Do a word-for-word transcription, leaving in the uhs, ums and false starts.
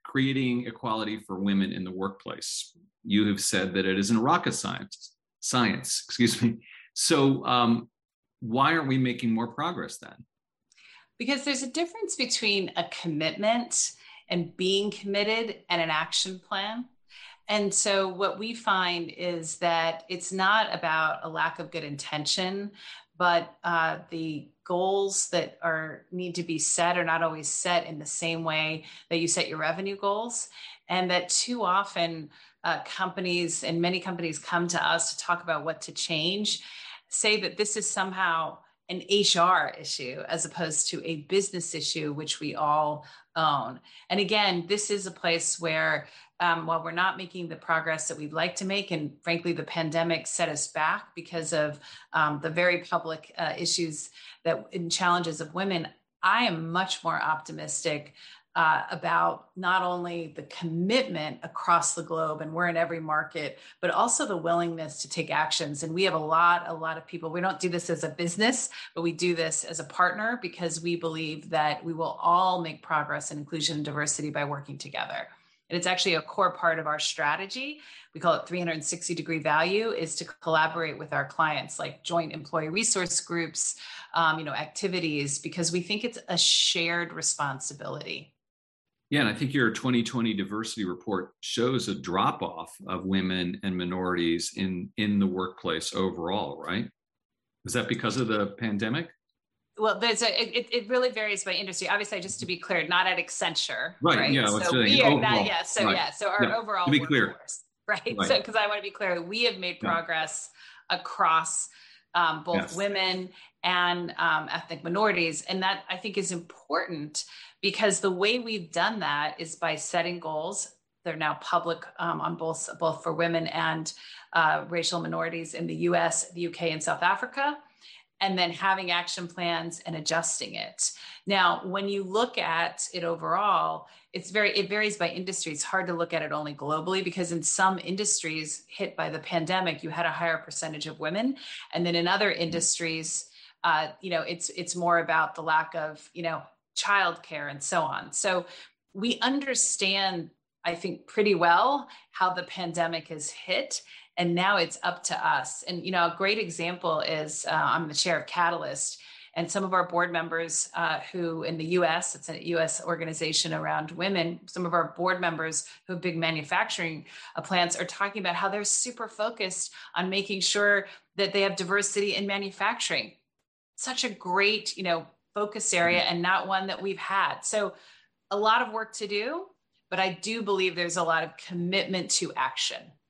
creating equality for women in the workplace. You have said that it isn't rocket science, science, excuse me. So um, why aren't we making more progress then? Because there's a difference between a commitment and being committed and an action plan. And so what we find is that it's not about a lack of good intention, but uh, the goals that are need to be set are not always set in the same way that you set your revenue goals. And that too often uh, companies and many companies come to us to talk about what to change, say that this is somehow an H R issue as opposed to a business issue, which we all own. And again, this is a place where um, while we're not making the progress that we'd like to make, and frankly, the pandemic set us back because of um, the very public uh, issues that and challenges of women, I am much more optimistic uh, about not only the commitment across the globe, and we're in every market, but also the willingness to take actions. And we have a lot, a lot of people. We don't do this as a business, but we do this as a partner because we believe that we will all make progress in inclusion and diversity by working together. And it's actually a core part of our strategy. We call it three hundred sixty degree value, is to collaborate with our clients, like joint employee resource groups, um, you know, activities, because we think it's a shared responsibility. Yeah, and I think your twenty twenty diversity report shows a drop off of women and minorities in in the workplace overall, right? Is that because of the pandemic? Well, there's a, it, it really varies by industry. Obviously, just to be clear, not at Accenture, Right. right? Yeah. Let's So say we are not, overall. yeah. So Right. yeah. So our Yeah. To overall be clear. workforce, right? Right. So because I want to be clear, we have made Yeah. progress across um, both Yes. women and um, ethnic minorities, and that I think is important because the way we've done that is by setting goals. They're now public um, on both both for women and uh, racial minorities in the U S, the U K, and South Africa, and then having action plans and adjusting it. Now, when you look at it overall, it's very, it varies by industry. It's hard to look at it only globally because in some industries hit by the pandemic, you had a higher percentage of women. And then in other industries, uh, you know, it's, it's more about the lack of, you know, childcare and so on. So we understand, I think, pretty well how the pandemic has hit. And now it's up to us. And, you know, a great example is uh, I'm the chair of Catalyst, and some of our board members uh, who in the U S, it's a U S organization around women, some of our board members who have big manufacturing uh, plants are talking about how they're super focused on making sure that they have diversity in manufacturing. Such a great, you know, focus area and not one that we've had. So a lot of work to do, but I do believe there's a lot of commitment to action.